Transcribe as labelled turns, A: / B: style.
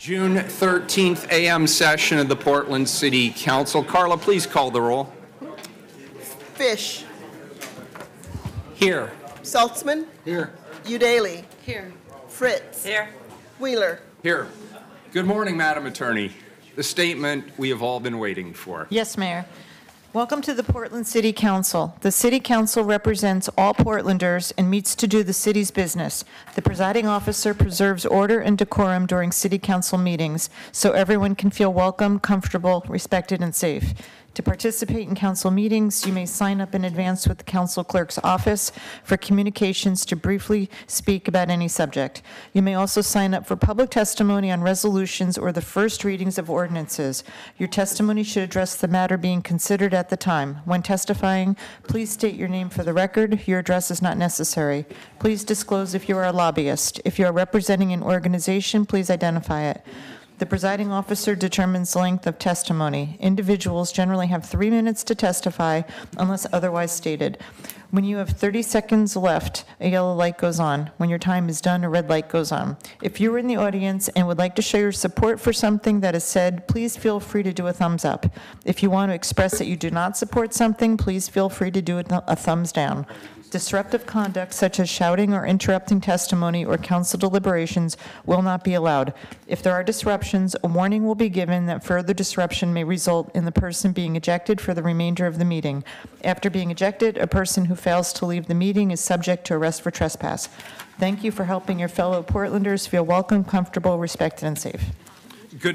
A: June 13th a.m. session of the Portland City Council. Carla, please call the roll.
B: Fish.
A: Here.
B: Saltzman.
A: Here.
B: Udaly.
C: Here.
B: Fritz.
C: Here.
B: Wheeler.
A: Here. Good morning, Madam Attorney. The statement we have all been waiting for.
D: Yes, Mayor. Welcome to the Portland City Council. The City Council represents all Portlanders and meets to do the city's business. The presiding officer preserves order and decorum during City Council meetings so everyone can feel welcome, comfortable, respected, and safe. To participate in council meetings, you may sign up in advance with the council clerk's office for communications to briefly speak about any subject. You may also sign up for public testimony on resolutions or the first readings of ordinances. Your testimony should address the matter being considered at the time. When testifying, please state your name for the record. Your address is not necessary. Please disclose if you are a lobbyist. If you are representing an organization, please identify it. The presiding officer determines length of testimony. Individuals generally have 3 minutes to testify unless otherwise stated. When you have 30 seconds left, a yellow light goes on. When your time is done, a red light goes on. If you are in the audience and would like to show your support for something that is said, please feel free to do a thumbs up. If you want to express that you do not support something, please feel free to do a thumbs down. Disruptive conduct such as shouting or interrupting testimony or council deliberations will not be allowed. If there are disruptions, a warning will be given that further disruption may result in the person being ejected for the remainder of the meeting. After being ejected, a person who fails to leave the meeting is subject to arrest for trespass. Thank you for helping your fellow Portlanders feel welcome, comfortable, respected, and safe.